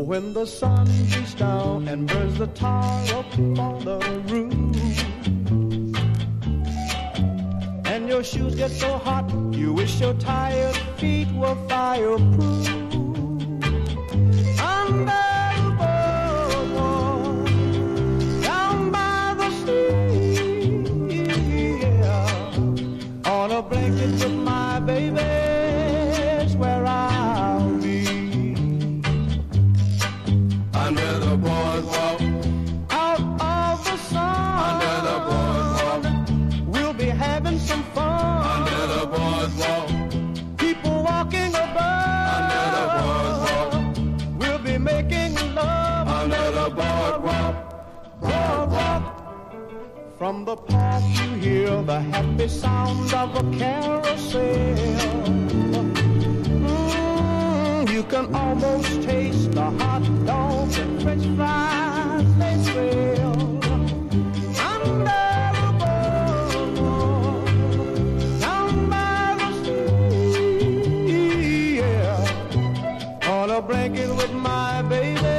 When the sun beats down and burns the tar up on the roof, and your shoes get so hot, you wish your tired feet were fireproof. Under the boardwalk, down by the sea, yeah, on a blanket with my baby's where I'll be. Under the boardwalk, out of the sun. Under the boardwalk, we'll be having some fun. Under the boardwalk, people walking above. Under the boardwalk, we'll be making love. Under the boardwalk, boardwalk. From the park you hear the happy sound of a carousel. You can almost taste the hot dogs and french fries they sell. Under the boardwalk, down by the sea, yeah, on a blanket with my baby.